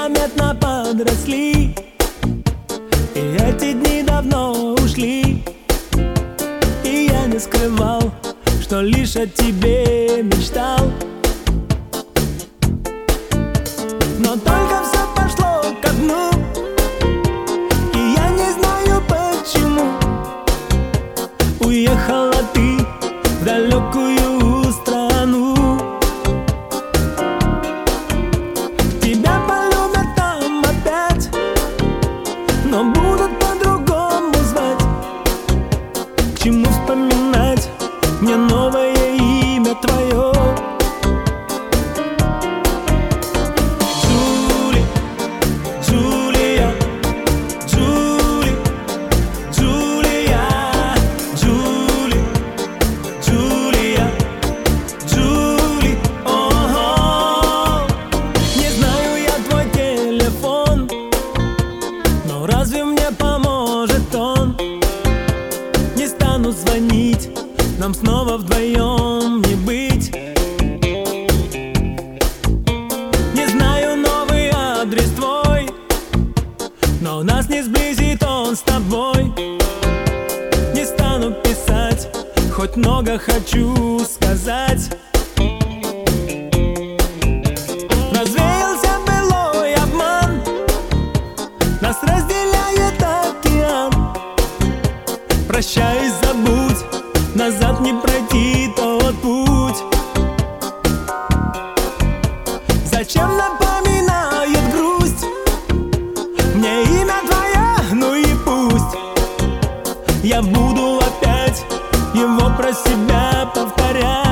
незаметно подросли, и эти дни давно ушли. И я не скрывал, что лишь о тебе мечтал. Но только все пошло ко дну, и я не знаю почему. Уехала ты в далекую страну. Тебя полюбят там опять, но будут по-другому звать. К чему вспоминать мне новое имя твое? Разве мне поможет он? Не стану звонить, нам снова вдвоем не быть. Не знаю новый адрес твой, но нас не сблизит он с тобой. Не стану писать, хоть много хочу сказать. Развеялся былой обман, нас разделяет океан. Прощай, забудь, назад не пройти тот путь. Зачем напоминает грусть мне имя твое, ну и пусть. Я буду опять его про себя повторять.